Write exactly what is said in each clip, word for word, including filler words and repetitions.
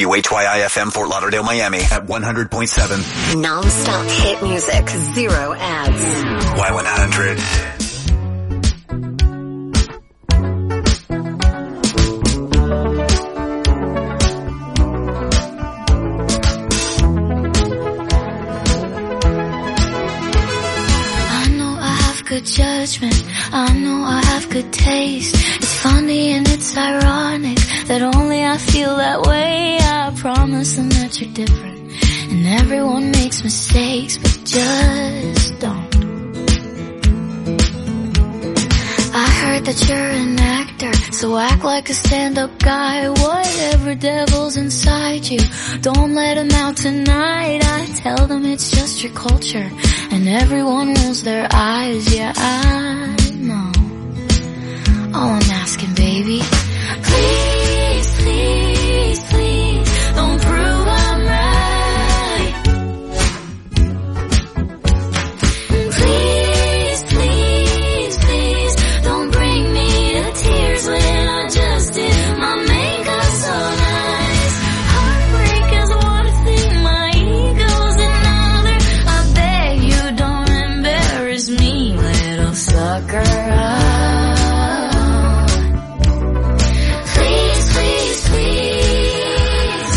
W H Y I F M Fort Lauderdale, Miami at one hundred point seven. Non-stop hit music, zero ads. Y one hundred. Good judgment, I know I have good taste. It's funny and it's ironic that only I feel that way. I promise them that you're different, and everyone makes mistakes, but just don't. I heard that you're an actor, so act like a stand-up guy. Whatever devil's inside you, don't let him out tonight. I tell them it's just your culture, and everyone rolls their eyes. Yeah, I know. All I'm asking, baby, please, please, please, don't prove I'm right. Please, please, please, don't bring me to tears when I just did my makeup so nice. Heartbreak is one thing, my ego's another. I beg you don't embarrass me, little sucker. Please, please, please.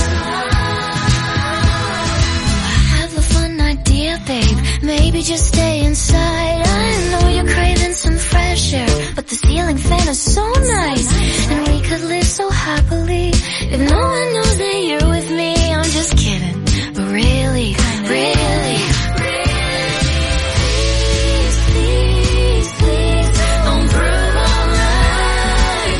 I have a fun idea, babe. Maybe just stay inside. I know you're craving some fresh air, but the ceiling fan is so nice, and we could live so happily if no one knows that you're with me. I'm just kidding, but really, really, please, please, please, don't prove I'm right.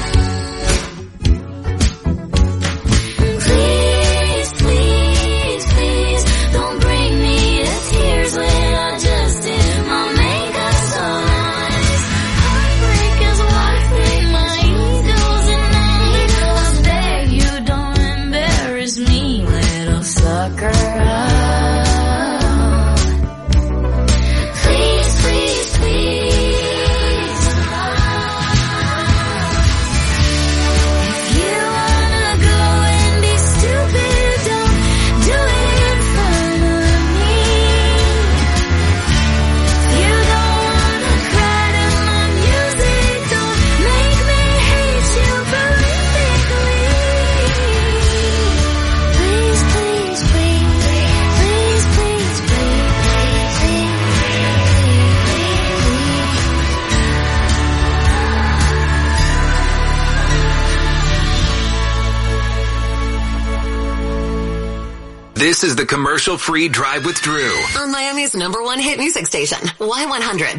Please, please, please, don't bring me to tears when I just did my makeup so nice. Heartbreak is one thing, my ego's another. I beg you don't embarrass me, little sucker. Please, please, please. If you wanna go and be stupid, don't do it in front of me. If you don't wanna cry to my music, don't make me hate you prolifically. Please, please, please, please, please, please, please, please. This is the commercial-free Drive with Drew. On Miami's number one hit music station, Y one hundred.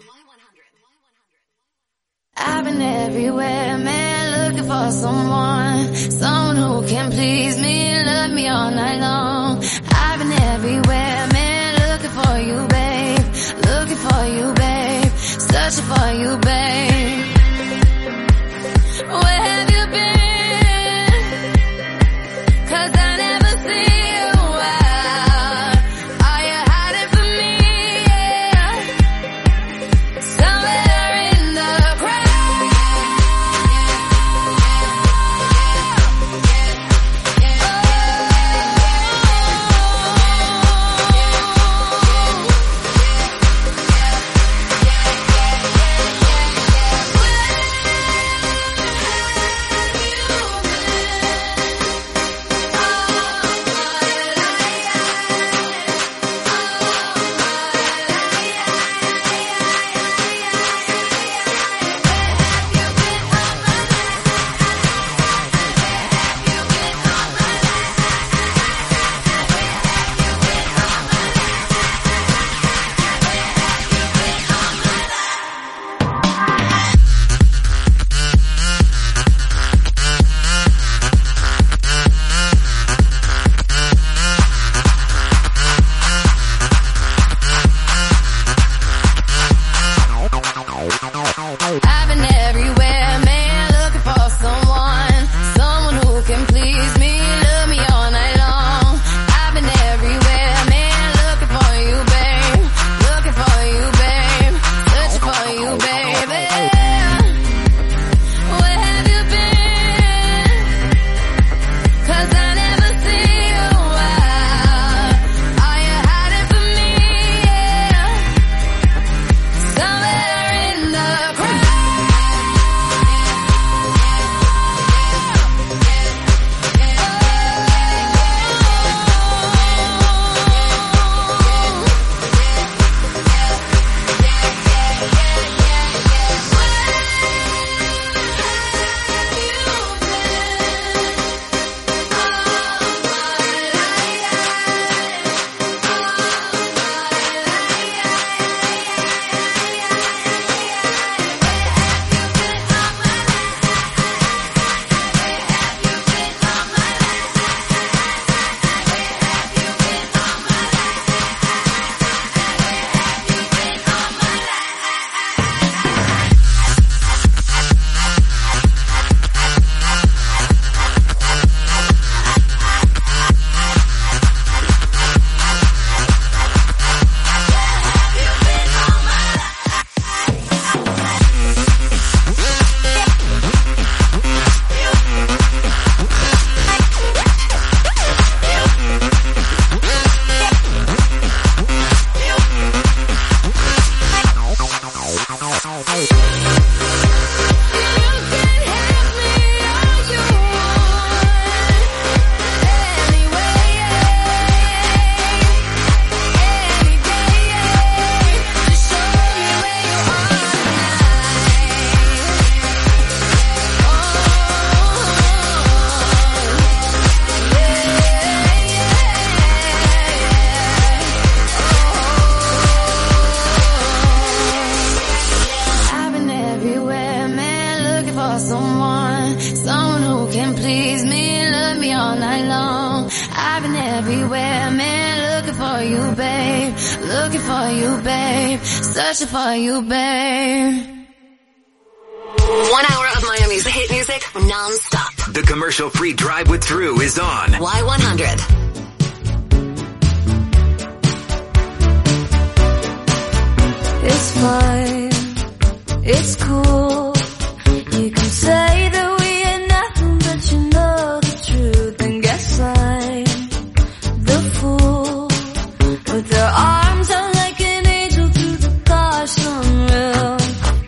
I've been everywhere, man, looking for someone, someone who can please me, love me all night long. I've been everywhere, man, looking for you, babe, looking for you, babe, searching for you, babe. Where have you been? 'Cause I never see you out. Are you hiding from me? Yeah. Somewhere in the crowd. Where for someone, someone who can please me, love me all night long. I've been everywhere, man, looking for you, babe. Looking for you, babe. Searching for you, babe. One hour of Miami's hit music non-stop. The commercial-free Drive with Drew is on Y one hundred. It's fine, it's cool. You can say that we ain't nothing, but you know the truth. And guess I'm the fool with their arms out like an angel through the gosh unreal.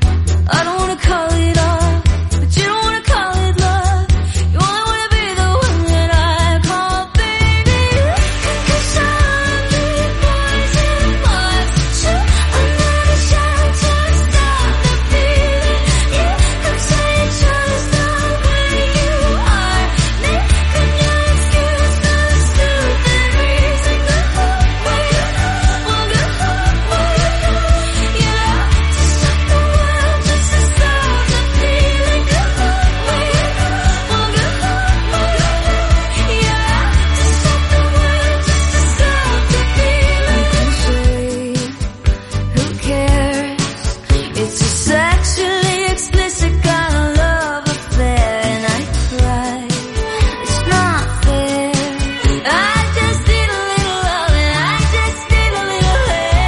I don't wanna call it love, but you don't wanna call it love. You only wanna be the one that I call baby. Cause I need boys and boys. Shoot another shot to stop the feeling. You can say you chose the way you are. Making your excuse for the stupid reason. Good hope, well you know, well good hope, well you know. You have to stop the world just to stop the feeling. Good hope, well you know, well good hope, well you know. You have to stop the world just to stop the feeling. Who cares? It's a sexually explicit kind of love affair, and I try. It's not fair. I just need a little love, and I just need a little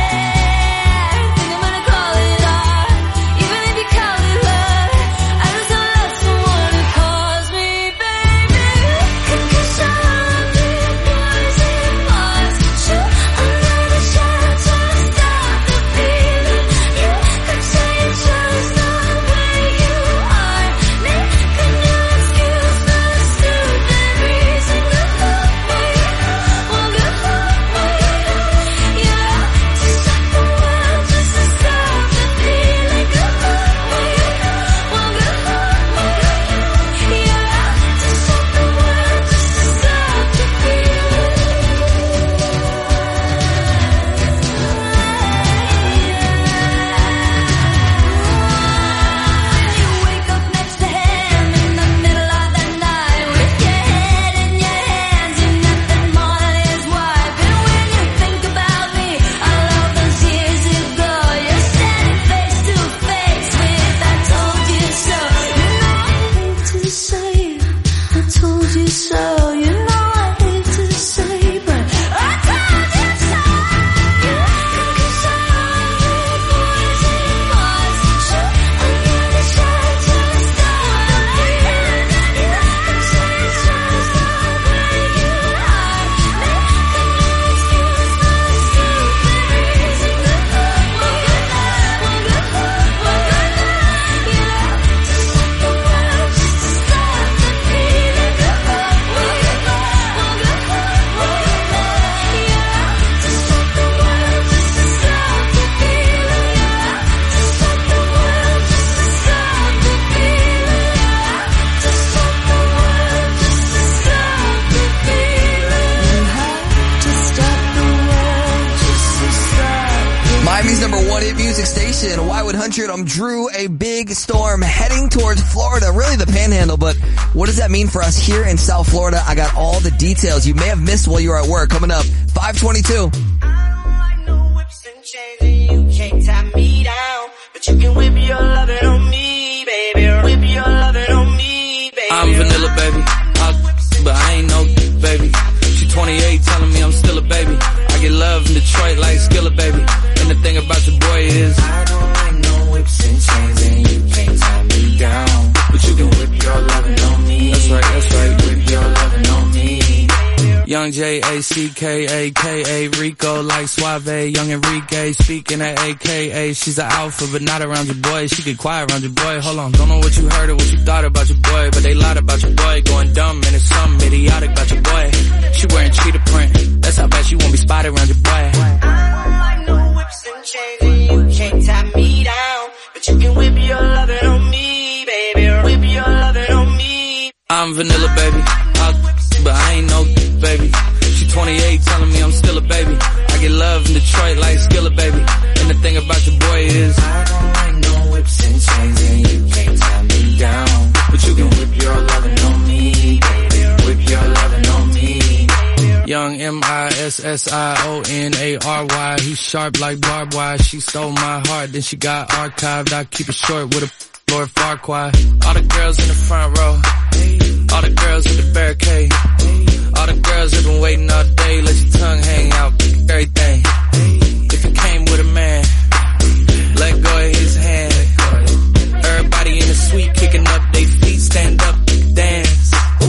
hair. Think I'm gonna call it art, even if you call it love. I just don't love someone who calls me baby. Cause I need boys and boys. Shoot another shot to stop the feeling. You could say you chose the way you are. Making your excuse for the stupid reason. Good hope, well you know, well good hope, well you know. You have to stop the world just to stop the feeling. Good hope, well you know, well good hope, well you know. You have to stop the world just to stop the feeling. You wake up next to him in the middle of the night with your head in your hands, you're nothing more than his wife. And when you think about me, all of those years ago, you're standing face to face with I told you so. You know I hate to say it, I told you so. You know I hate to say, but I told you so. Cause I need boys and boys. Shoot another shot to stop the feeling. You can say you chose the way you are. Making your excuse for the stupid reason. Good hope, well you know, well good hope, well you know. You have to stop the world just to stop the feeling. Good hope, well you know, well good hope, well you know. You have to stop the world just to stop the feeling. You have to stop the world just to stop the feeling. You have to stop the world just to stop the feeling. You have to stop the world just to stop the Miami's number one hit music station, Y one hundred. I'm Drew. A big storm heading towards Florida, really the panhandle, but what does that mean for us here in South Florida? I got all the details you may have missed while you were at work. Coming up, five twenty-two. I don't like no whips and chains, and you can't tie me down, but you can whip your lovin' on me, baby. Whip your lovin' on me, baby. I'm vanilla, baby. I, but I ain't no baby. She twenty-eight, telling me I'm still a baby. I get love in Detroit like Skilla, baby. And the thing about your boy is I don't like no whips and chains, and you can't tie me down, but you can whip your lovin' on me. That's right, that's right. Whip your lovin' on me. Young J A C K A K A Rico like Suave, Young Enrique speaking at A K A. She's an alpha but not around your boy. She get quiet around your boy. Hold on, don't know what you heard or what you thought about your boy, but they lied about your boy. Going dumb and it's something idiotic about your boy. She wearing cheetah print, that's how bad she won't be spotted around your boy. I don't like no whips and chains, and you can't tie me down, but you can whip your lovin' on me, baby. Whip your lovin' on me. I'm vanilla, baby. I, but I ain't no baby. She twenty-eight, telling me I'm still a baby. I get love in Detroit like Skilla, baby. And the thing about your boy is I don't like no whips and chains, and you can't tie me down, young, M I S S I O N A R Y. He sharp like barbed wire. She stole my heart, then she got archived. I keep it short with a Lord Farquaad. All the girls in the front row, all the girls in the barricade, all the girls that been waiting all day. Let your tongue hang out, everything. If you came with a man, let go of his hand. Everybody in the suite kicking up their feet, stand up, dance.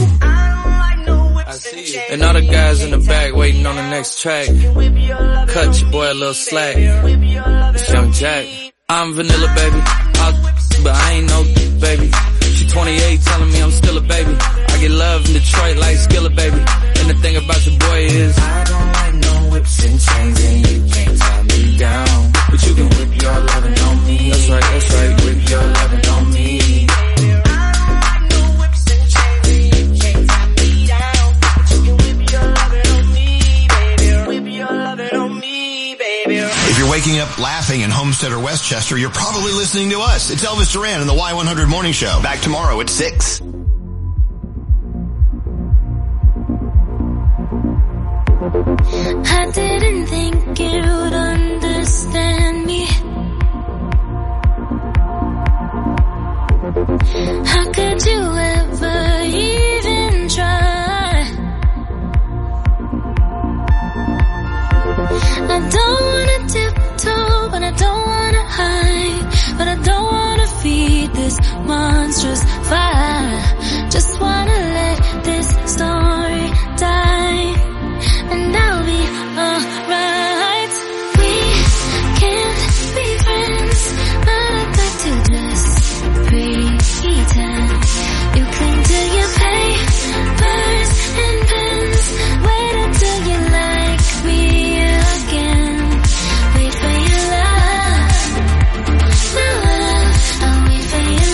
I see you. And all the guys in the back waiting on the next track. Cut your boy a little slack. It's Young Jack. I'm vanilla, baby. I'll, but I ain't no baby. She twenty-eight telling me I'm still a baby. I get love in Detroit like Skillet, baby. And the thing about your boy is I don't like no whips and chains, and you can't tie me down. But you can whip your lovin' on me. That's right, that's right. Whip your lovin' on me. If you're waking up laughing in Homestead or Westchester, you're probably listening to us. It's Elvis Duran in the Y one hundred Morning Show. Back tomorrow at six. I didn't think you'd understand me. How could you ever even try? I don't wanna tiptoe, but I don't wanna hide. But I don't wanna feed this monstrous fire. Just wanna let this story die, and I'll be alright. We can't be friends, but I'd like to just pretend. You cling to your papers and pens. Wait until you like me again. Wait for your love, my love. I'll wait for your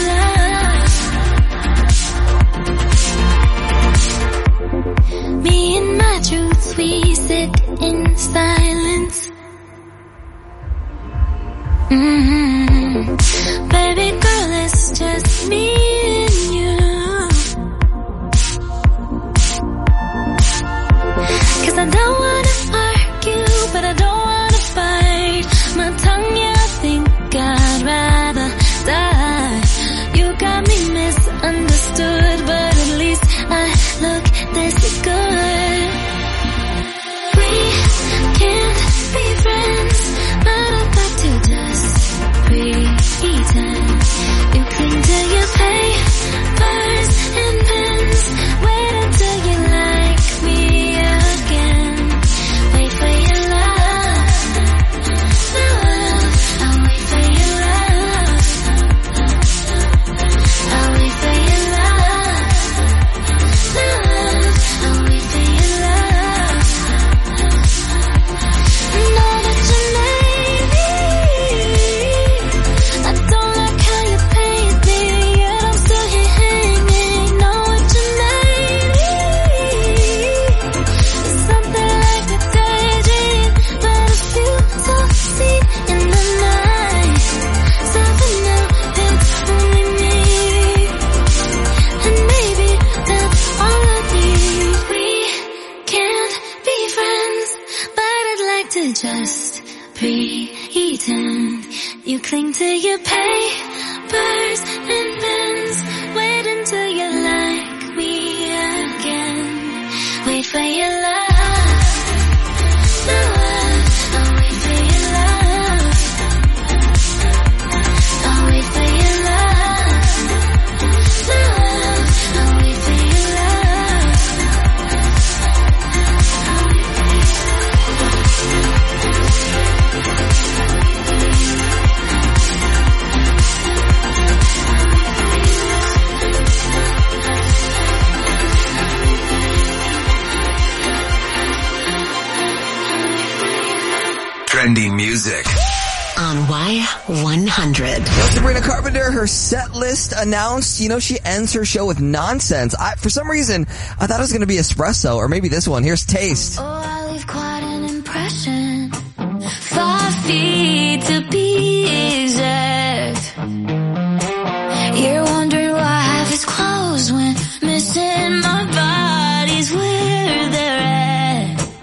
love. Me and my truth, we sit in silence. Mm-hmm. Baby girl, it's just me and you. 'Cause I don't wanna argue, but I don't wanna fight. My tongue, yeah, I think I'd rather die. You got me misunderstood, but at least I look this good. We can't be friends, but I'd like to just pretend. You cling to your papers and pens. Wait until you like me again. Wait for your love, my love. I'll wait for your love. I'll wait for your love, my love. I'll wait for your love. Know that you made me. I don't like how you paint me, yet I'm still here hanging. Know what you made me. It's something like a daydream, but a few soft seen in the night. Something new, it's only me, and maybe that's all I need. We can't be friends, but I'd like to just pretend. You cling to your papers and pens. Wait until you like me again. Wait for your love, my love. I'll wait for your love. I'll wait for your love, my love. I'll wait for your love. I'll wait for your Trending music on Y one hundred. Yo, Sabrina Carpenter, her set list announced. You know, she ends her show with Nonsense. I, for some reason, I thought it was going to be Espresso, or maybe this one. Here's Taste. Oh, I leave quite an impression. Five feet to be exact. You're wondering why half is closed when missing my body's where they're at.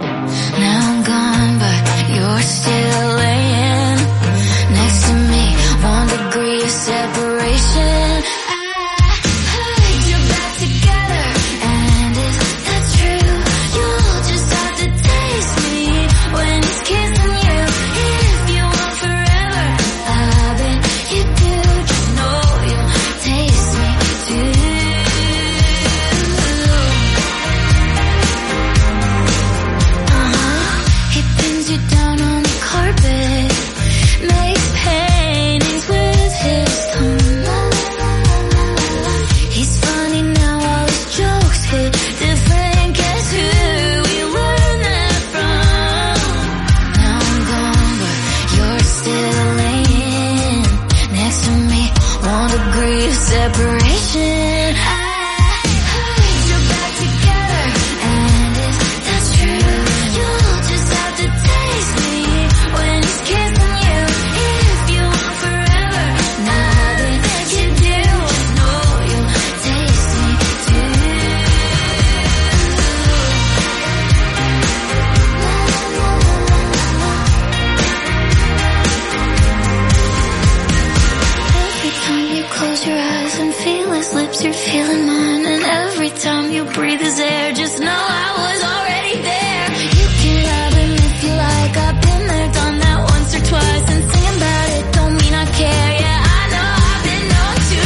feeling mine. And every time you breathe this air, just know I was already there. You can love him if you like. I've been there, done that once or twice. And singing about it don't mean I care. Yeah, I know I've been known to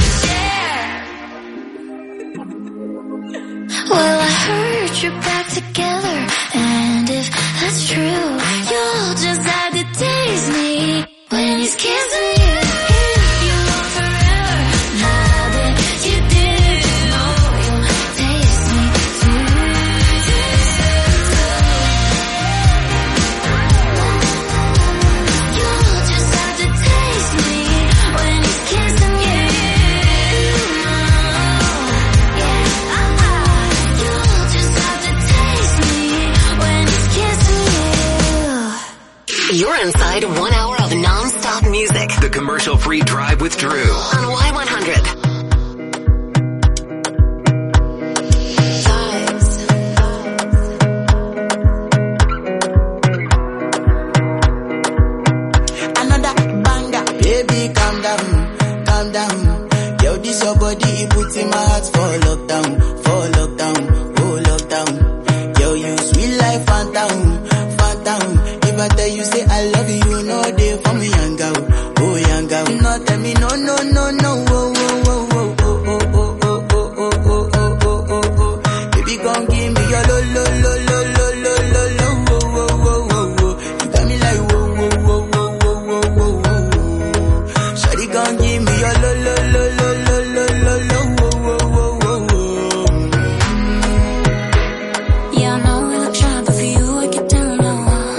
share. Well, I heard you're back together, and if that's true, you'll just have to taste me when he's kissing you. You're inside one hour of non-stop music. The commercial-free Drive with Drew On Y one hundred. Another banger. Baby, calm down, calm down. Yo, this your body, it puts in my heart for lockdown, for lockdown, oh lockdown. Yo, you sweet life, phantom, phantom. If I tell you say I love you, no day for me, young girl, oh young girl. No tell me no, no, no, no, oh, oh, oh, oh, oh, oh, oh, oh, oh, oh, oh, oh, oh, oh. Baby, come give me your lo, lo, lo, lo, lo, lo, lo, lo, oh, oh, oh, oh, oh. You got me like whoa, whoa, whoa, whoa, whoa, whoa, whoa, whoa. Shawty, come give me your lo, lo, lo, lo, lo, lo, lo, lo, oh, oh, oh, oh, oh. Yeah, I know we look shy, but for you I get down low.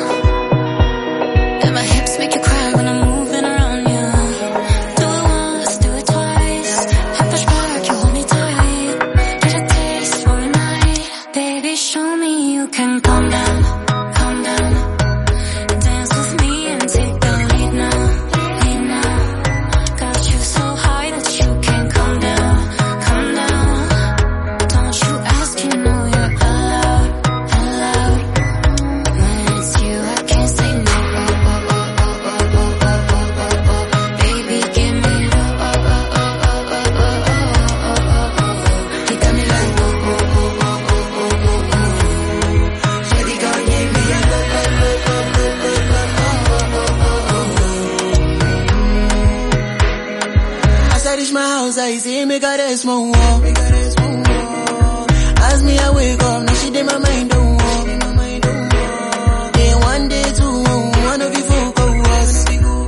And my hips make you cry when I'm moving around you. Do it once, do it twice. I push back, you hold me tight. Get a taste for a night. Baby, show me you can calm down, calm down. Dance with me and take the lead now, lead now. Got you so high that you can't calm down, calm down. Don't you ask, you know you're allowed, allowed. When it's you, I can't say no. Oh, oh, oh, oh, oh, oh, oh, oh, oh, oh. Baby, give me the oh, oh, oh, oh, oh, oh, oh, oh, oh, oh. You got me like oh, oh, oh, oh, oh, oh, oh, oh. Shawty, gon' give me a lo, lo, lo, lo, lo, lo, lo, oh, oh, oh, oh. As I reach my house, I see me got a small wall. As me, I wake up, now she did my mind don't walk. Then one day, two, one of you folk go us.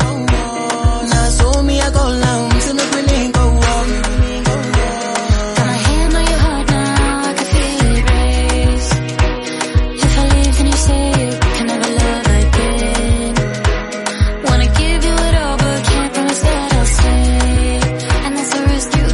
Now so me, I go down, to make me link go walk. Got my hand on your heart now, I can feel it race. If I leave, then you say you can never love again. Wanna give you it all, but can't promise that I'll stay. And that's the risk you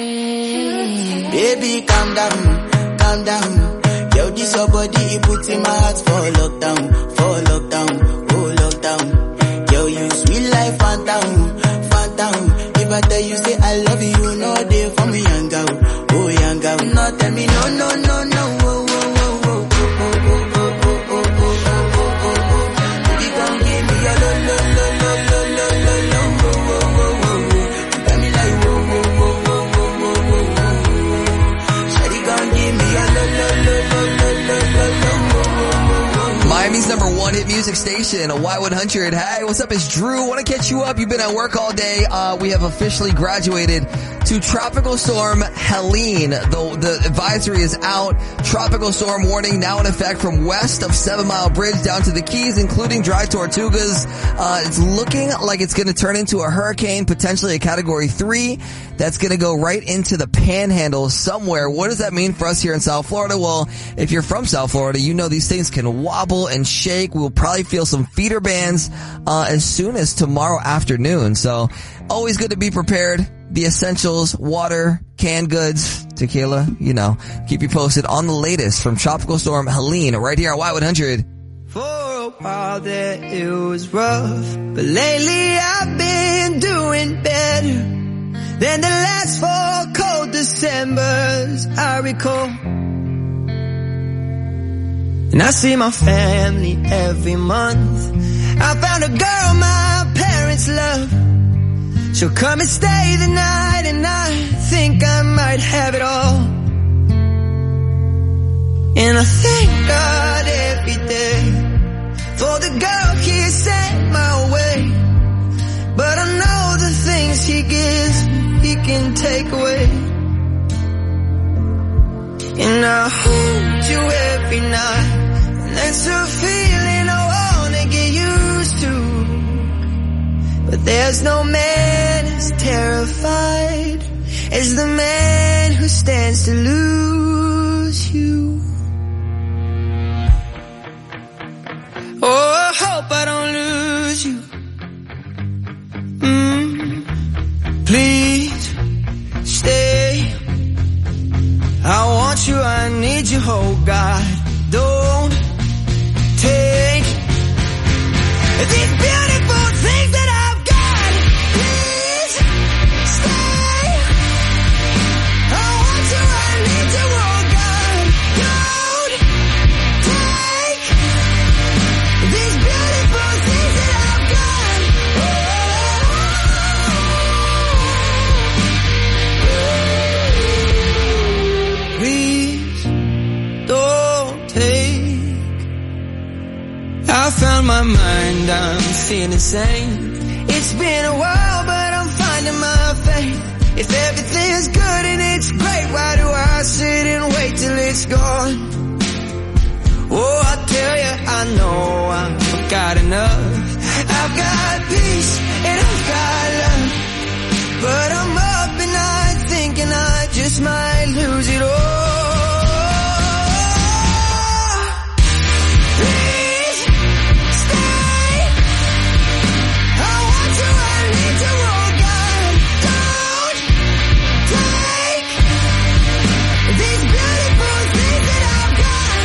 take. Baby, calm down, calm down. Yo, this your body, it puts in my heart for lockdown, for lockdown, oh lockdown. Yo, you sweet life, phantom, phantom. If I tell you say I love you, no day for me, young girl, oh young girl. No tell me no, no, no, no, oh, oh, oh, oh, oh, oh, oh, oh, oh, oh, oh, oh, oh, oh. Baby, come give me your lo, lo, lo, lo, lo, lo, lo, lo, oh, oh, oh, oh, oh. You got me like whoa, whoa, whoa, whoa, whoa, whoa, whoa, whoa. Shawty, come give me your lo, lo, lo, lo, lo, lo, lo, lo, oh, oh, oh, oh. Miami's number one hit music station, Y one hundred. Hey, what's up? It's Drew. Want to catch you up. You've been at work all day. Uh, we have officially graduated to Tropical Storm Helene. The, the advisory is out. Tropical Storm warning now in effect from west of Seven Mile Bridge down to the Keys, including dry Tortugas. Uh, it's looking like it's going to turn into a hurricane, potentially a category three. That's going to go right into the panhandle somewhere. What does that mean for us here in South Florida? Well, if you're from South Florida, you know these things can wobble and shake. We'll probably feel some feeder bands uh, as soon as tomorrow afternoon. So always good to be prepared. The essentials, water, canned goods, tequila, you know. Keep you posted on the latest from Tropical Storm Helene right here on Y one hundred. For a while there it was rough, but lately I've been doing better than the last four cold Decembers I recall. And I see my family every month. I found a girl my parents love. So come and stay the night, and I think I might have it all. And I thank God every day for the girl He sent my way. But I know the things He gives, He can take away. And I hold you every night, and that's a feeling I wanna get used to. But there's no man as terrified as the man who stands to lose you. Oh, I hope I don't lose you. Mm, please stay. I want you, I need you, oh God. Don't take these beautiful things that I've got. Please stay. I want you, I need you, oh God. Don't take these beautiful things that I've got. Oh. Please don't take. I found my mind, I'm feeling sane. It's been a while, but I'm finding my faith. If everything's good and it's great, why do I sit and wait till it's gone? Oh, I tell you, I know I've got enough. I've got peace and I've got love, but I'm up and night thinking I just might lose it all. Please stay. I want you, I need you, oh God. Don't take these beautiful things that I've got.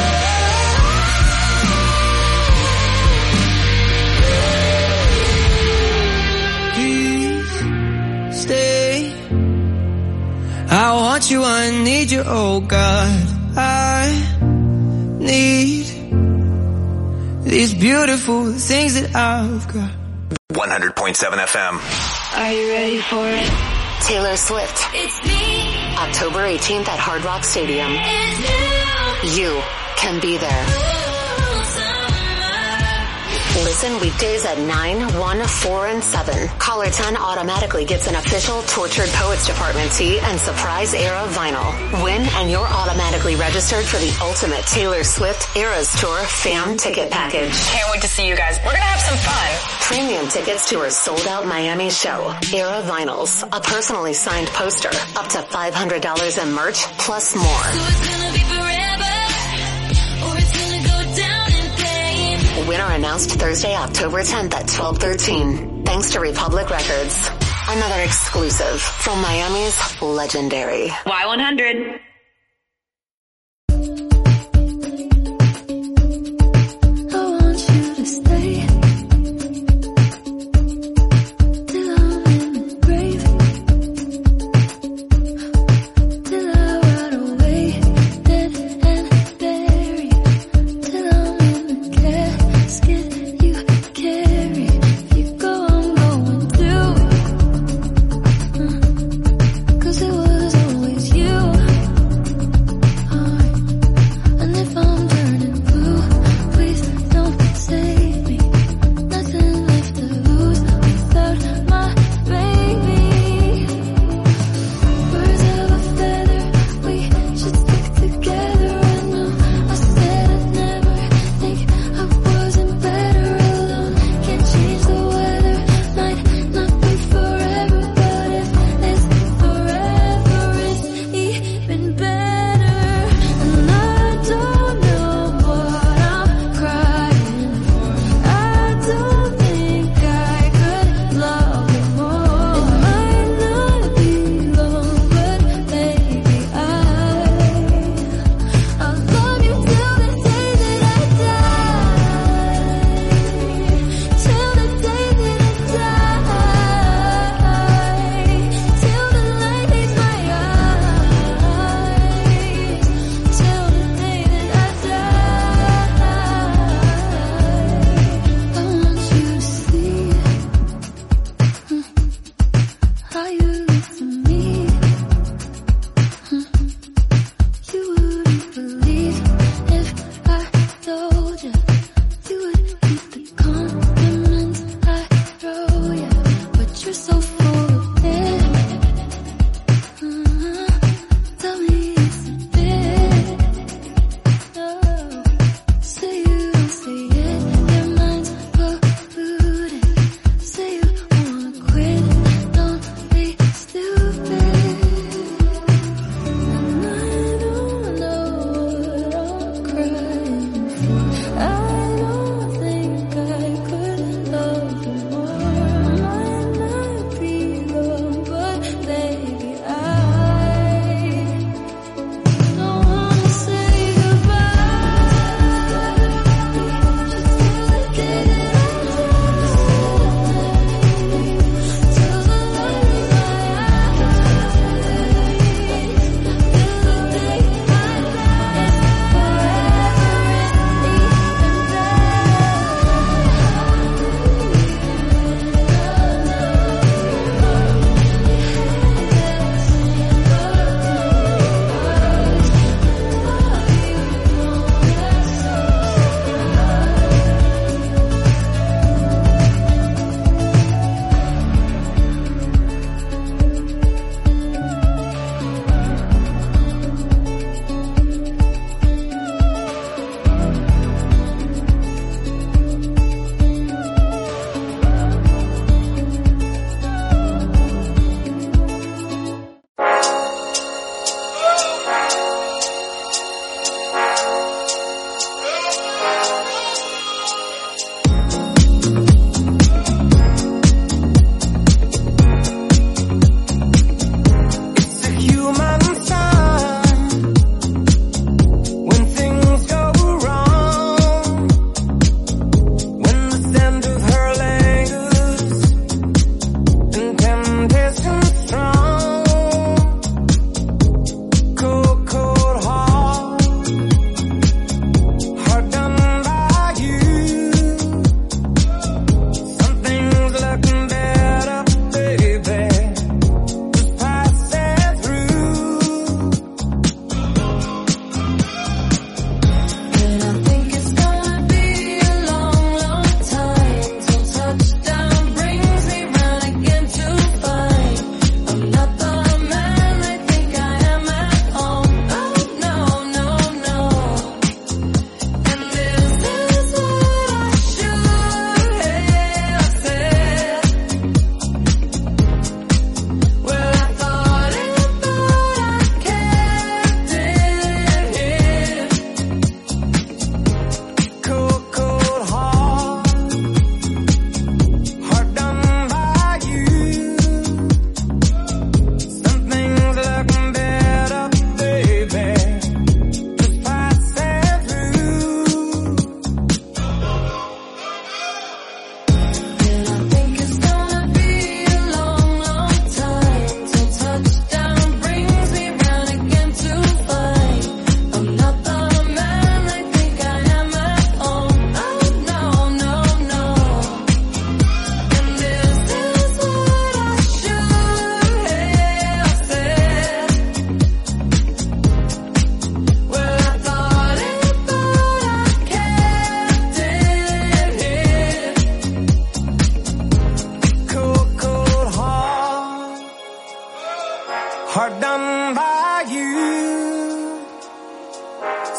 Please stay. I want you, I need you, oh God. I need these beautiful things that I've got. one hundred point seven F M. Are you ready for it? Taylor Swift. It's me. October eighteenth at Hard Rock Stadium. It's you. You can be there. Listen weekdays at nine, one, four, and seven. Caller ten automatically gets an official Tortured Poets Department tee and surprise Era vinyl. Win and you're automatically registered for the ultimate Taylor Swift Eras Tour fan ticket package. Can't wait to see you guys. We're gonna have some fun. Premium tickets to her sold-out Miami show. Era vinyls, a personally signed poster, up to five hundred dollars in merch, plus more. So it's gonna be forever, or it's gonna go down in pain. Winner announced Thursday, October tenth at twelve thirteen. Thanks to Republic Records. Another exclusive from Miami's legendary Y one hundred. I want you to stay till I'm in the grave, till I rot away, dead and buried, till I'm in the casket you carry. If you go, I'm going through, uh, 'cause it was always you.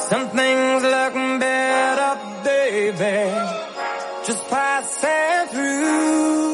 Some things look better, baby, just passing through.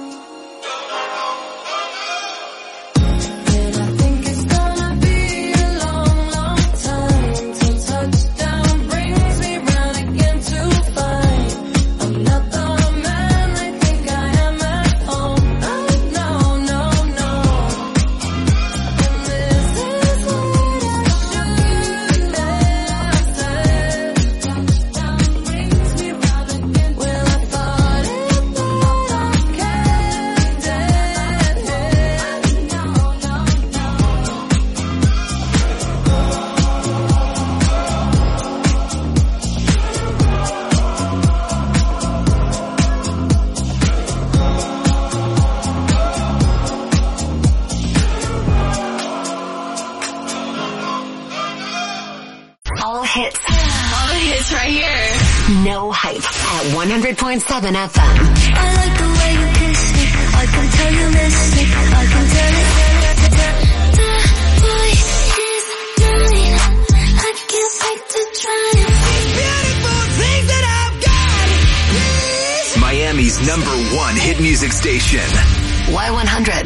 No hype at one hundred point seven F M. I like the way you kiss me. I can tell you miss me. I can tell it. The boy is mine. I can't wait to try it. Beautiful things that I've got. Yes. Miami's number one hit music station. Y one hundred.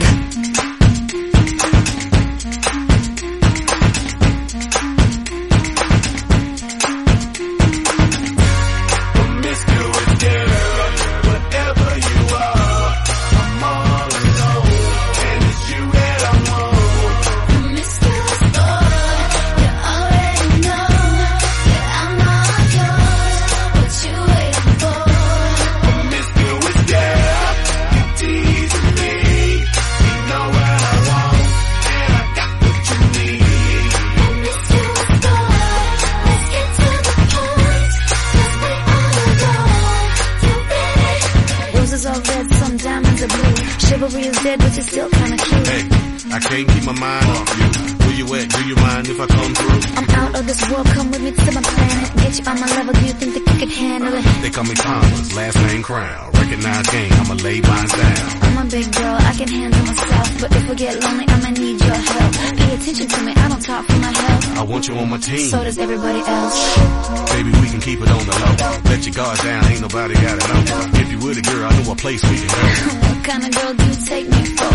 Chivalry is dead, but you're still kinda cute. Hey, I can't keep my mind off you. Where you at? Do you mind if I come through? I'm out of this world, come with me to my planet. Get you on my level, do you think that you can handle it? They call me Thomas, last name Crown. Recognize game, I'ma lay mine down. I'm a big girl, I can handle myself. But if I get lonely, I'ma need your help. Pay attention to me, I don't talk for my health. I want you on my team. So does everybody else. Baby, we can keep it on the low. Let your guard down, ain't nobody got it on. If you were the girl, I know a place we can go. What kind of girl do you take me for?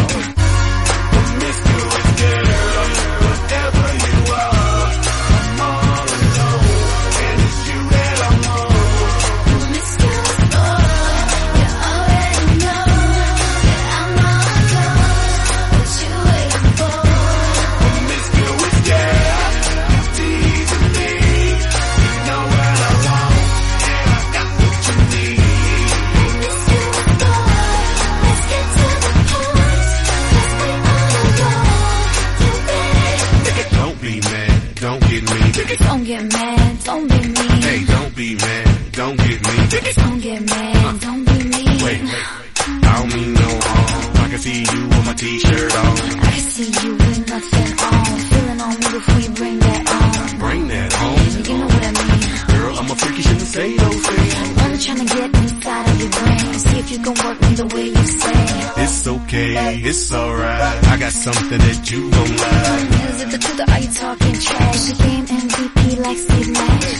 Promiscuous girl, whatever you are, I'm all alone, and it's you that I want. Promiscuous boy, you already know that I'm all yours. What you waiting for? Promiscuous girl, you teasing me. You know what I want, and I got what you need. Promiscuous boy, let's get to the point. Let's be on the road. You ready? Don't be mad, don't get me. Don't get mad, don't be mean. Hey, don't be mad, don't get me. Don't get mad, don't be mean. Wait, wait, I don't mean no harm. I can see you with my t-shirt on. I can see you with nothing on. Feeling on me before you bring that on. Bring that home. You know what I mean. Girl, I'm a freak, you shouldn't say those things. Only trying to get inside of your brain. See if you can work me the way you say. It's okay, it's alright. I got something that you gon' like. Is it the truth or are you talking trash? The game M V P like Steve Nash.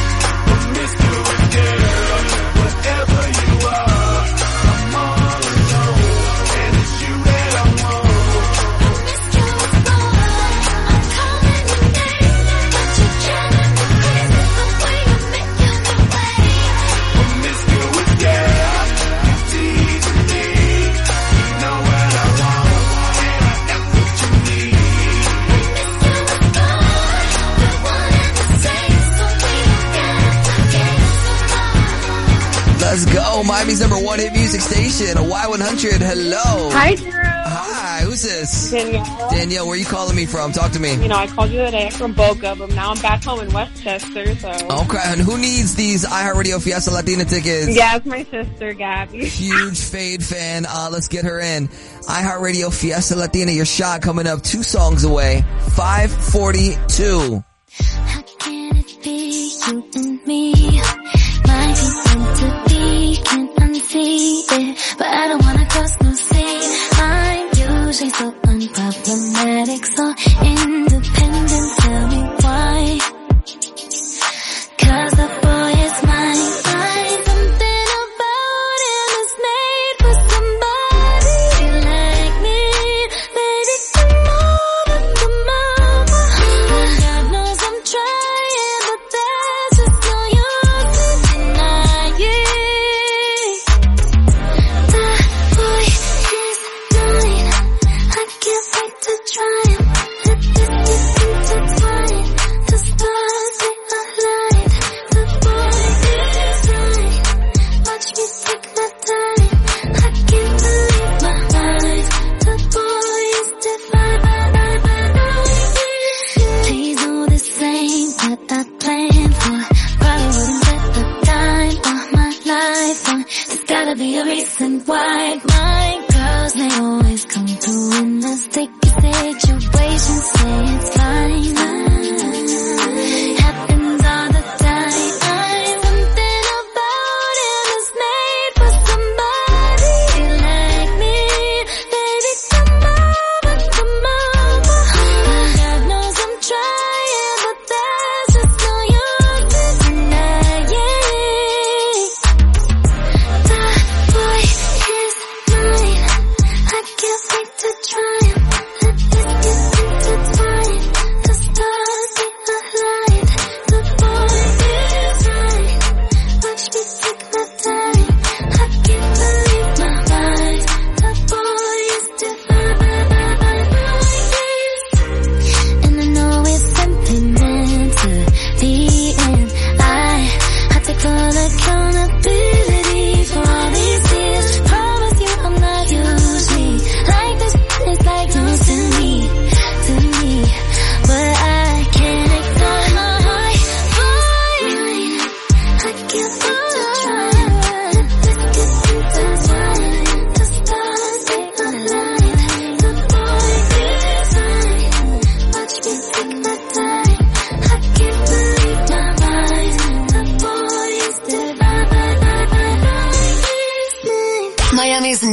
Promiscuous girl, whatever you are, I'm all alone, and it's you that I want. Promiscuous boy, I'm calling your name, but you're driving me crazy the way you make your way. Promiscuous girl, you teasing me. You know what I want, and I got what you need. Promiscuous boy, we're one and the same, so we don't gotta forget tomorrow. Let's go. Miami's number one hit music station, a Y one hundred. Hello. Hi, Drew. Hi, who's this? Danielle. Danielle, where are you calling me from? Talk to me. You know, I called you the other day from Boca, but now I'm back home in Westchester, so. Okay, and who needs these iHeartRadio Fiesta Latina tickets? Yeah, it's my sister, Gabby. Huge Fade fan. Uh, let's get her in. iHeartRadio Fiesta Latina, your shot coming up two songs away. five forty-two. How can it be you and me? Might be meant to be, can't unsee it, but I don't wanna cross no scene. I'm usually so unproblematic, so independent. Tell me why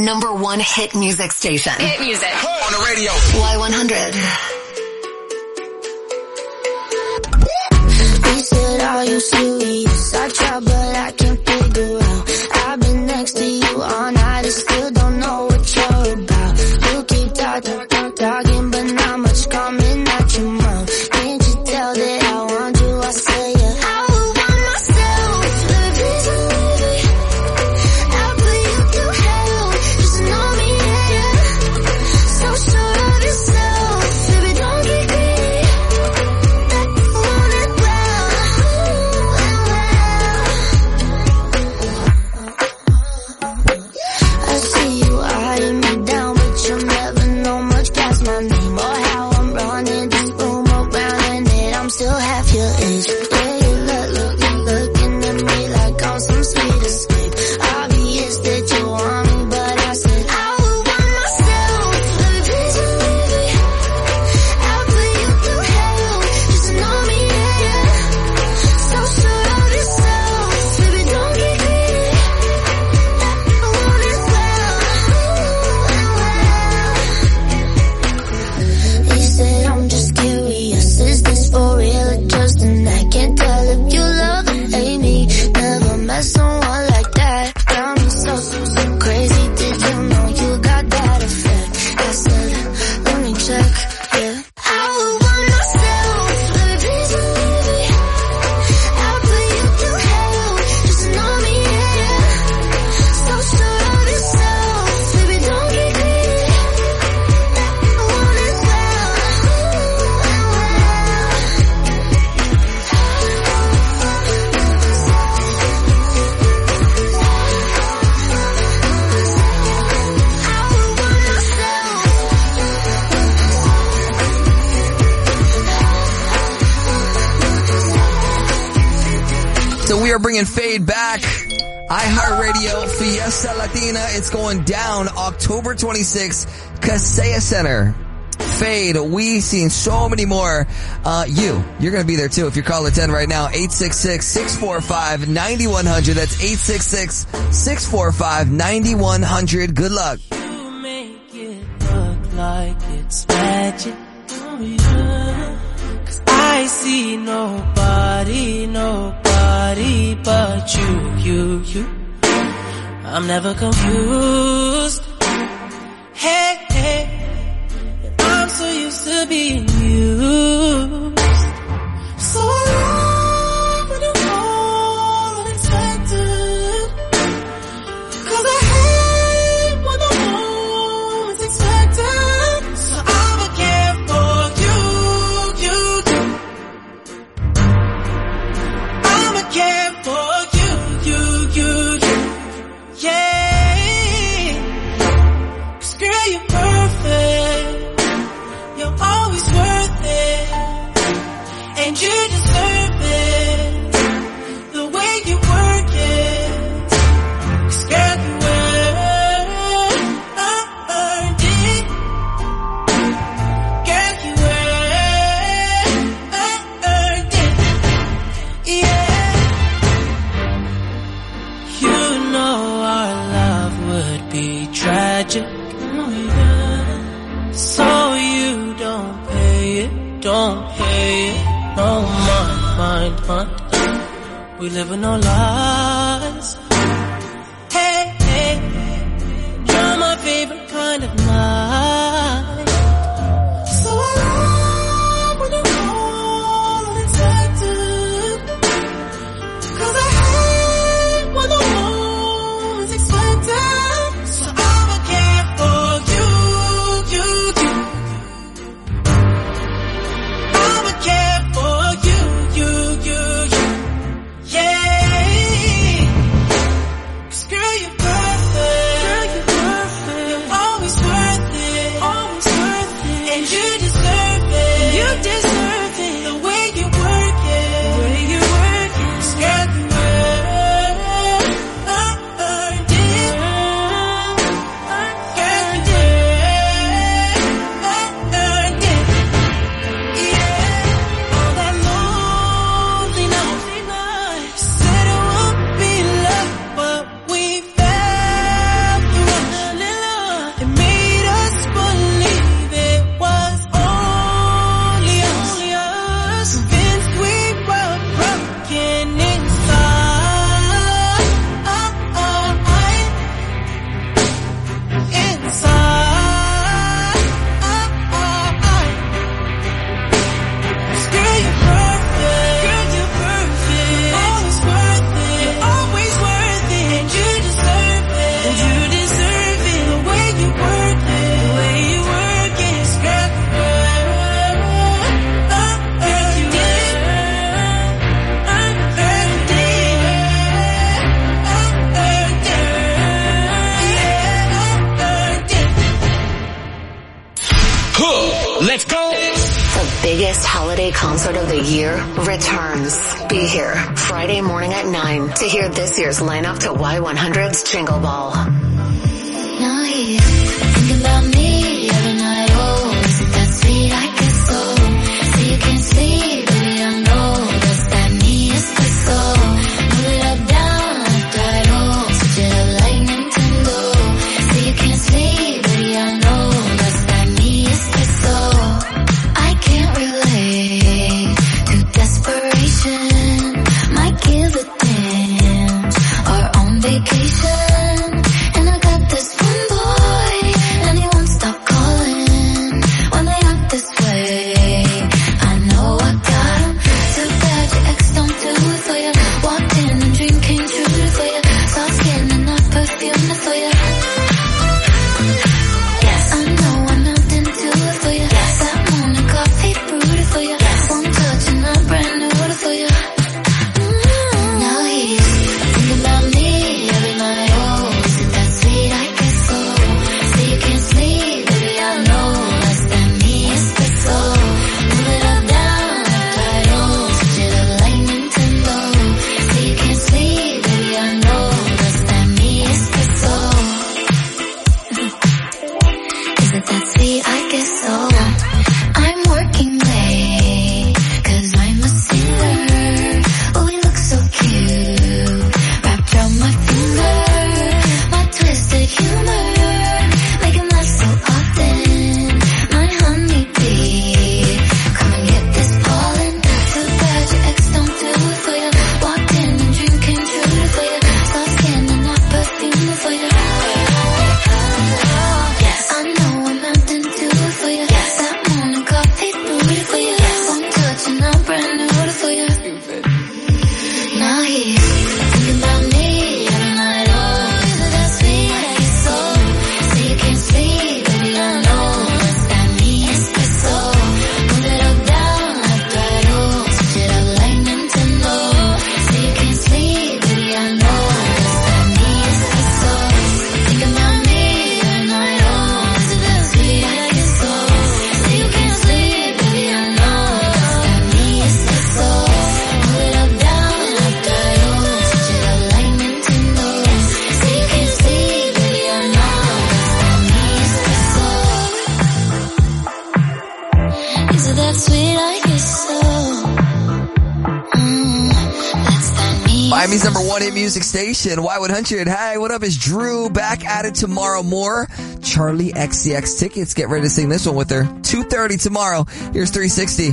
number one hit music station. Hit music. On the radio. Y one hundred. He said, are you serious? I try, but I can't figure out. I've been next to you all night and still don't know what you're about. You keep talking, talking, but not much coming out your mouth. Can't you tell that I want you? I say yeah. I would want myself. Baby, please believe me. I'll put you through hell. Just know me, yeah, yeah. So sure of yourself. Baby, don't get greedy. That want it well. I see you eyeing me down, but you'll never know much past my name or how I'm running this room around, and that I'm still half your age. Yeah, you look, look, you looking at me like I'm some sweet escape. Obvious that you want me, but I said I would want myself. Baby, please believe me. I'll put you through hell. Just know me, yeah, yeah. So sure of yourself. Baby, don't get greedy. I want it well. He said, I'm just curious. Is this for real or just an act? Can't tell if you love or hate me. Never met someone like that. Got me so, so, so crazy. Did you know you got that effect? I said, let me check, yeah. I would want myself. Baby, please believe me. I'll put you through hell. Just know me, yeah, yeah. So sure of yourself. Baby, don't get greedy. I want it well. So we are bringing Fade back. iHeartRadio Fiesta Latina. It's going down October twenty-sixth, Kaseya Center. Fade, we seen so many more. Uh, you, you're gonna be there too if you call the ten right now. eight six six, six four five, nine one zero zero. That's eight six six, six four five, nine one zero zero. Good luck. You make it look like it's magic. Oh, yeah. 'Cause I see nobody, nobody but you, you, you. I'm never confused. Hey, hey. I'm so used to being used. So long when you all unexpected. 'Cause I hate when the moment's expected. So I'ma care for you, you, you. I'ma care for you, you, you, you. Yeah. 'Cause girl, you're perfect. You're always worth it, and you deserve it, the way you work it. 'Cause girl, you earned it. Girl, you earned it. Yeah. You know our love would be tragic. Oh, yeah. So you don't pay it, don't pay it, no mind, mind, mind. We live with no lies. Hey, hey, you're my favorite kind of night. So long when you all unexpected. 'Cause I hate when the moment's expected. So I'ma care for you, you, you. I'ma care for you, you, you, you. Yeah. 'Cause girl, you're perfect. Girl, you're perfect. You're always worth K Concert of the Year returns. Be here Friday morning at nine to hear this year's lineup to Y one hundred's Jingle Ball. Now he's thinking about me every night. Oh, is it that sweet? I guess so. So you can't sleep, baby, I know that's that me espresso. Move it up, down, left, right, oh, switch it up like Nintendo. So you can't sleep, baby, I know that's that me espresso. I can't relate to desperation. Might give a damn, or on vacation. And I got this one boy, and he won't stop calling when they act this way. I know I got him. Too bad your ex don't do it for you. Walked in and dream came true for you. Soft skin and not perfume for you. Yes, I know I'm not into it for you. Yes, that morning coffee brewed for you. Yes, one touch and I'm brand new for you. Mm-hmm. Now he's thinking about me every night. Oh, is it that sweet? I guess so. So you can't sleep, baby, I know that's that me espresso. Move it up, down, left, right, oh, switch it up like Nintendo. So you can't sleep, baby, I know that's that me espresso. Is it that sweet? I guess so. I'm working late, cause I'm a singer. Oh, we look so cute, wrapped around my finger. My twisted humor, making laugh so often. My honeybee, come and get this pollen. Too bad your ex don't do it for you. Walked in and dream came true for you. Soft skin and not perfume for you. Yes, I know I'm not into it for you. Yes, that morning coffee brewed for you. Yes, one touch and I'm brand new for you. Now he's thinking about me every night. Oh, is it that sweet? I guess so. So you can't sleep, baby, I know that's that me espresso. Move it up, down, left, right, oh, switch it up like Nintendo. So you can't sleep, baby, I know that's that me espresso. Thinking about me every night. Oh, is it that sweet? I guess so. So you can't sleep, baby, I know that's that me espresso. Move it up, down, left, right, oh, switch it up like Nintendo. So you can't sleep, baby, I know that's that me espresso. Is it that sweet? I guess so. Mm, that's that me. Miami's number one hit music station, Y one hundred. Hi, what up? It's Drew back at it tomorrow. More Charlie X C X tickets. Get ready to sing this one with her. two thirty tomorrow. Here's three sixty.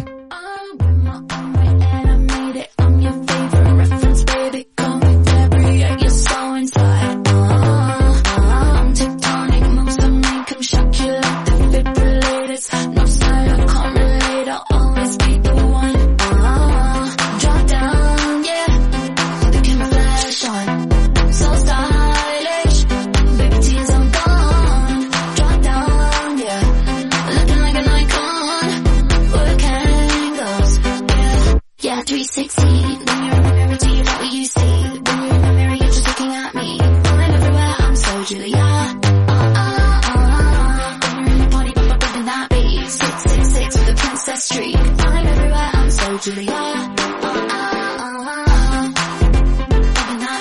three sixty, when you're in the mirror, do you like what you see? When you're in the mirror, you're just looking at me. I'm everywhere, I'm so Julia. Uh, uh, uh. When you're in the party, but I'm in that beat. six six six with a princess streak. I'm everywhere, I'm so Julia. Uh, uh, uh. Loving that.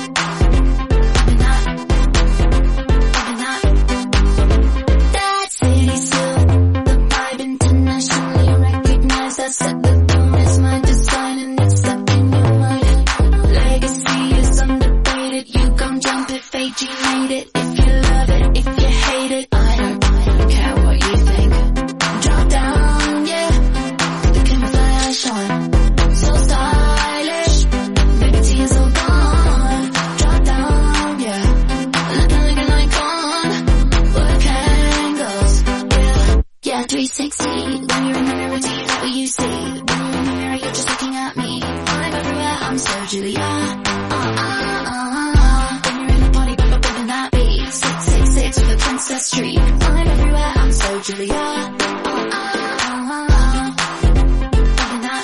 Loving that. Loving that. That city still, the vibe internationally recognized. I set the tone, it's my design and it's stuck in your mind. Legacy is undefeated, you gon' jump it, fate G made it. If you love it, if you hate it, I don't, I don't care what you think. Drop down, yeah, the camouflage on, so stylish, baby tears all gone. Drop down, yeah, looking like an icon, work angles, yeah, yeah, three sixty, when you're in the mirror, do you like what you see? When you're in the mirror, you're just looking at me. I'm everywhere, I'm so Julia. Uh, uh, uh. When you're in the party, but I'm in that beat. six six six with a princess streak. I'm everywhere, I'm so Julia. Uh, uh, uh. Loving that.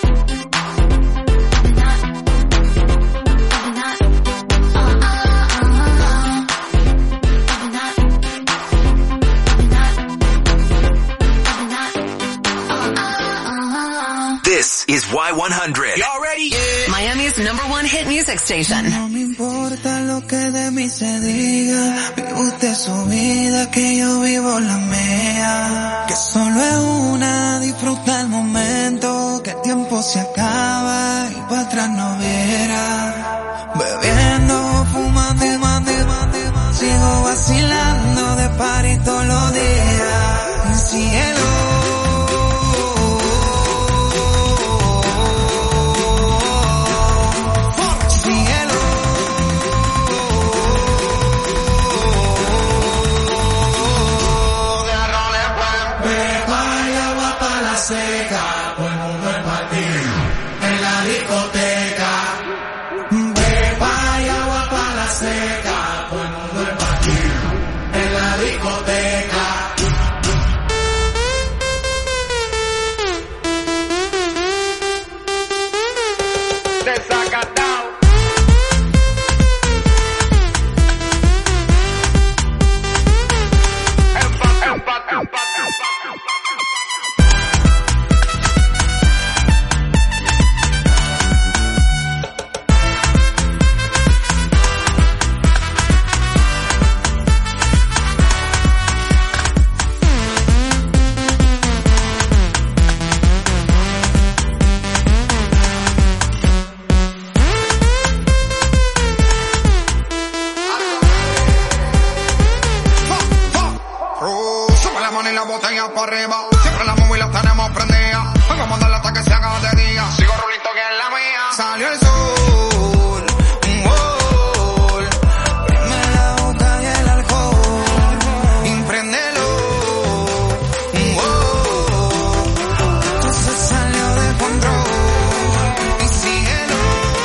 Loving that. Loving that. Uh, uh, uh. Loving that. Loving that. Loving that. Uh, uh, uh. This hundred. Y'all ready? Yeah. Miami's number one hit music station. No me importa lo que de mí se diga. Vive usted su vida, que yo vivo la mía. Que solo es una, disfruta el momento. Que el tiempo se acaba y para atrás no viera. Bebiendo, fumando y mande, mande, mande. Sigo vacilando de party todos los días. Cielo. Seca, todo el mundo en partir, en la discoteca. Beba y agua para la seca, todo el mundo en partir, en la discoteca. Desacatado. Empat, empat, empat, empat. Para arriba, siempre la móvil la tenemos prendida. Vamos a darle hasta que se haga de día. Sigo rulito que es la mía. Salió el sol, un gol. Prende la boca y el alcohol. Impréndelo, un gol. Esto se salió de control. Y síguelo.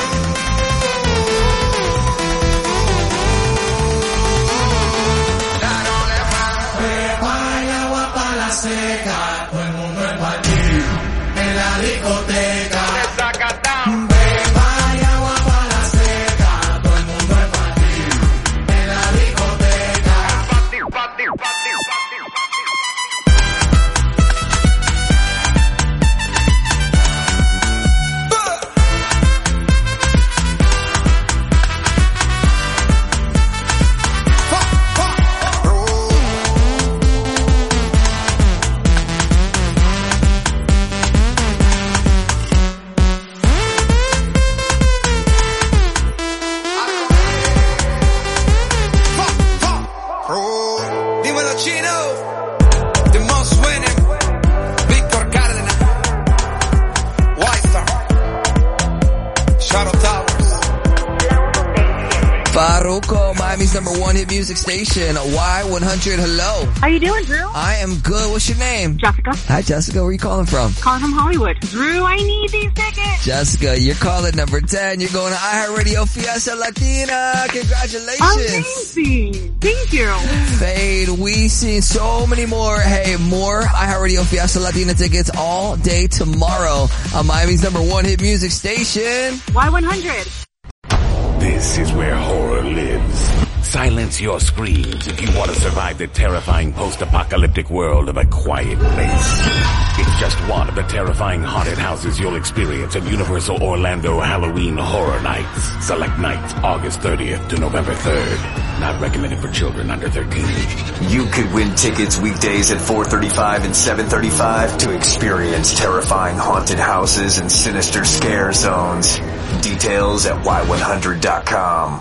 Claro, le va. Y agua para la seca, todo el mundo en partir, en la discoteca. Beba y agua para la seca, todo el mundo en partir, en la discoteca. Partir, partir, partir, partir, Farruko, Miami's number one hit music station, Y one hundred. Hello. How you doing, Drew? I am good. What's your name? Jessica. Hi, Jessica. Where are you calling from? Calling from Hollywood. Drew, I need these tickets. Jessica, you're calling number ten. You're going to iHeartRadio Fiesta Latina. Congratulations. Amazing. Thank you. Fade, we see so many more. Hey, more iHeartRadio Fiesta Latina tickets all day tomorrow on Miami's number one hit music station, Y one hundred. This is where horror lives. Silence your screams if you want to survive the terrifying post-apocalyptic world of A Quiet Place. It's just one of the terrifying haunted houses you'll experience at Universal Orlando Halloween Horror Nights. Select nights August thirtieth to November third. Not recommended for children under thirteen. You could win tickets weekdays at four thirty-five and seven thirty-five to experience terrifying haunted houses and sinister scare zones. Details at Y one hundred dot com.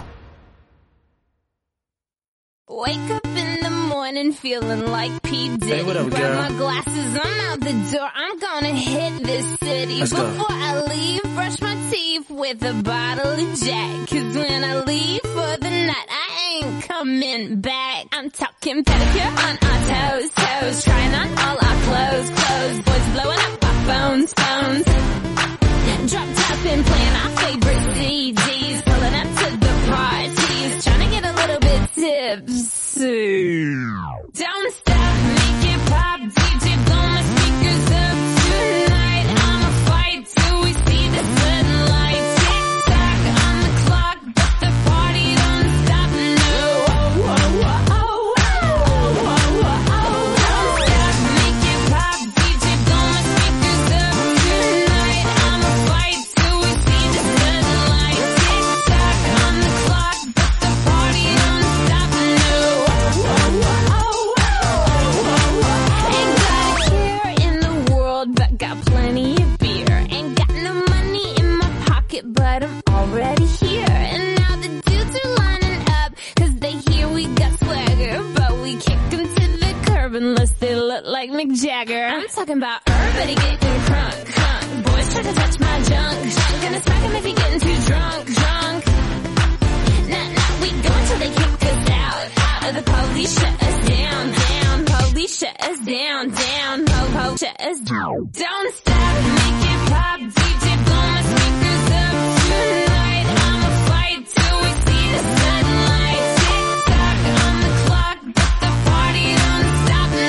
Wake up in the morning feeling like P. Diddy. Hey, what up, Grab girl? my glasses, I'm out the door. I'm gonna hit this city. Let's go. Before I leave, brush my teeth with a bottle of Jack. Cause when I leave for the night, I ain't coming back. I'm talking pedicure on our toes, toes. Trying on all our clothes, clothes. Boys blowing up our phones, phones. Drop top and playing our favorite C Ds. Pulling up to the parties. Trying to get a little bit tipsy. Don't stop, make it pop. D J blow my speakers up tonight. I'ma fight till we see the sunlight. Tick tock on the clock, but the party don't stop. No. Oh, oh, oh, oh, oh, oh, oh. Don't stop, make it pop. D J blow my speakers up tonight. I'm talking about everybody getting crunk, crunk. Boys try to touch my junk, junk. Gonna smack him if he getting too drunk, drunk. Nah, nah, we go until they kick us out, out. Or the police shut us down, down. Police shut us down, down. Po, po, shut us down. Don't stop, make it pop. D J blow my speakers up tonight. I'ma fight till we see the sunlight. Tick tock on the clock, but the party don't stop. No.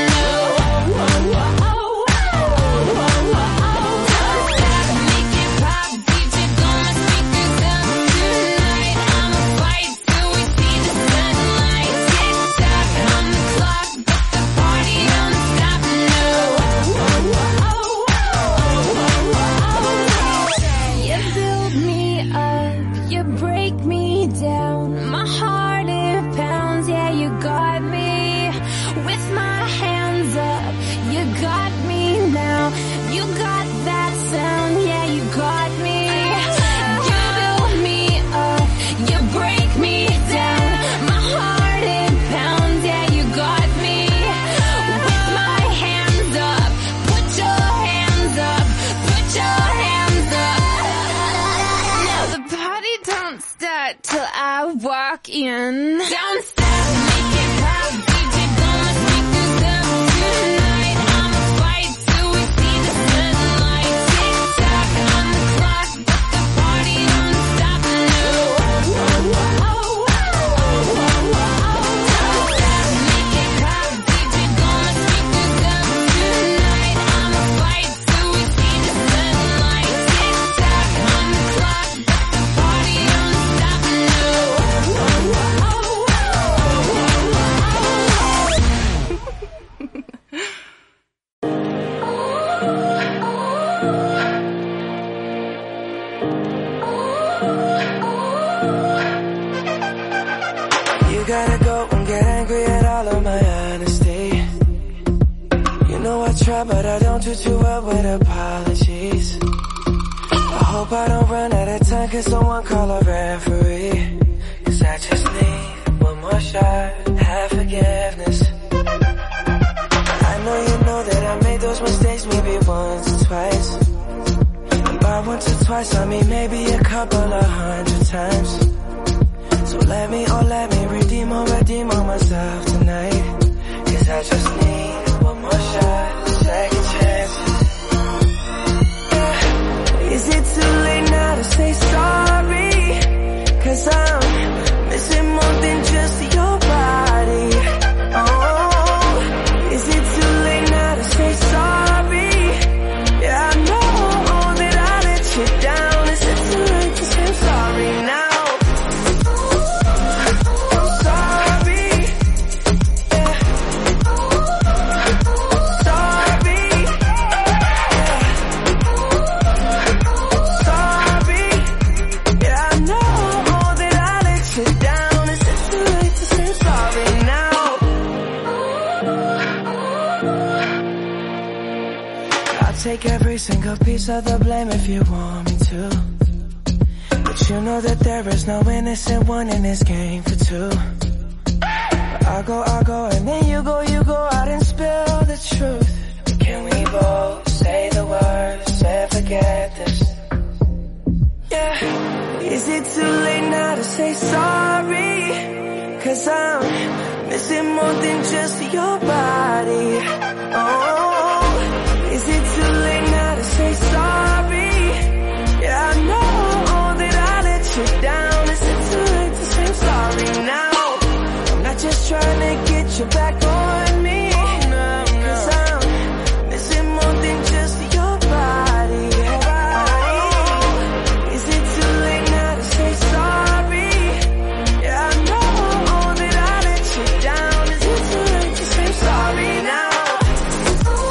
Till I walk in. Don't stop, make it pop. D J blow my speakers up tonight. I'ma fight till we see the sunlight. Tick tock on the clock, but the party don't stop. No. Don't stop, make it pop. D J blow my speakers up tonight. I'ma fight till we see the sunlight. Tick tock on the clock, but the party don't stop. You gotta go and get angry at all of my honesty. You know I try, but I don't do too well with apologies. I hope I don't run out of time, cause someone call a referee. Cause I just need one more shot, have forgiveness. I know you know that I made those mistakes maybe once or twice. And by once or twice I mean maybe a couple of hundred times. So let me, oh let me redeem or redeem on myself tonight. Cause I just need one more shot, second chances. Yeah. Is it too late now to say sorry? Cause I'm missing more than just your body. Oh, is it too late now to say sorry? Yeah, I know that I let you down. Is it too late to say sorry now? Take every single piece of the blame if you want me to. But you know that there is no innocent one in this game for two. I'll go, I'll go, and then you go, you go out and spill the truth. But can we both say the words and forget this? Yeah. Is it too late now to say sorry? Cause I'm missing more than just your body. Oh, is it too late now to say sorry? Yeah, I know that I let you down. Is it too late to say sorry now? I'm not just trying to get you back on me. Cause I'm missing more than just your body. Oh, is it too late now to say sorry? Yeah, I know that I let you down. Is it too late to say sorry now?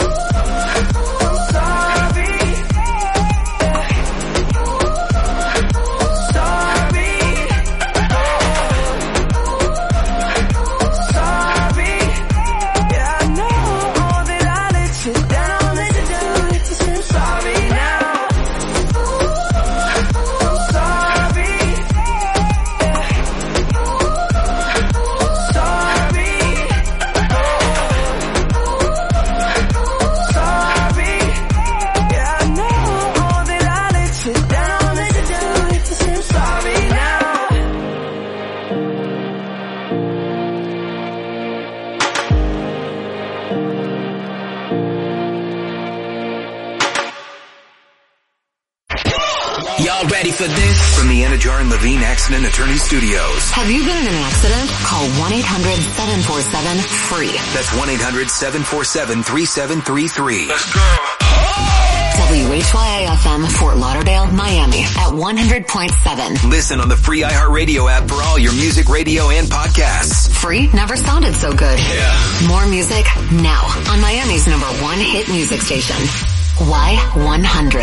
Y'all ready for this? From the Anajar and Levine Accident Attorney Studios. Have you been in an accident? Call one eight hundred seven four seven free. That's one eight hundred seven four seven three seven three three. Let's go. W H Y A F M, Fort Lauderdale, Miami at one hundred point seven. Listen on the free iHeartRadio app for all your music, radio, and podcasts. Free never sounded so good. Yeah. More music now on Miami's number one hit music station. Y one hundred.